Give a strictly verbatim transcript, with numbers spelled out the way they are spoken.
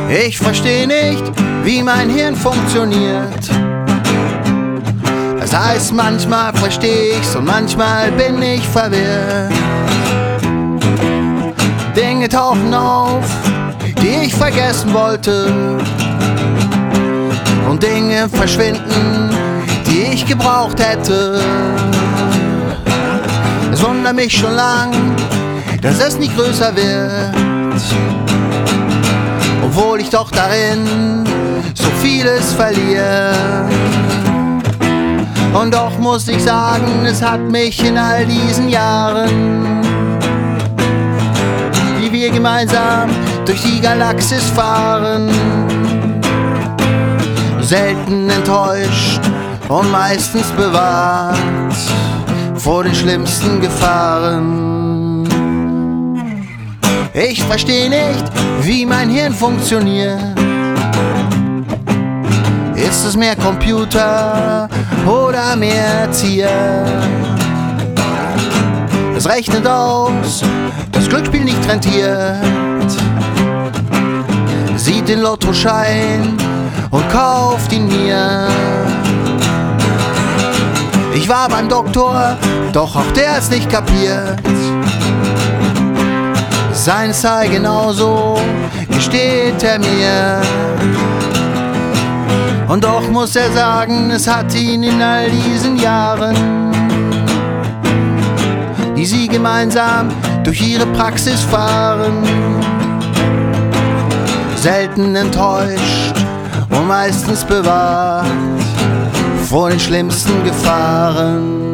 Ich verstehe nicht, wie mein Hirn funktioniert. Das heißt, manchmal verstehe ich's und manchmal bin ich verwirrt. Dinge tauchen auf, die ich vergessen wollte, und Dinge verschwinden, die ich gebraucht hätte. Es wundert mich schon lang, dass es nicht größer wird, obwohl ich doch darin so vieles verliere. Und doch muss ich sagen, es hat mich in all diesen Jahren, die wir gemeinsam durch die Galaxis fahren, selten enttäuscht und meistens bewahrt vor den schlimmsten Gefahren. Ich verstehe nicht, wie mein Hirn funktioniert. Ist es mehr Computer oder mehr Erzieher? Es rechnet aus, das Glücksspiel nicht rentiert, sieht den Lottoschein und kauft ihn mir. Ich war beim Doktor, doch auch der hat's nicht kapiert. Seins sei genauso, gesteht er mir. Und doch muss er sagen, es hat ihn in all diesen Jahren, die sie gemeinsam durch ihre Praxis fahren, selten enttäuscht und meistens bewahrt vor den schlimmsten Gefahren.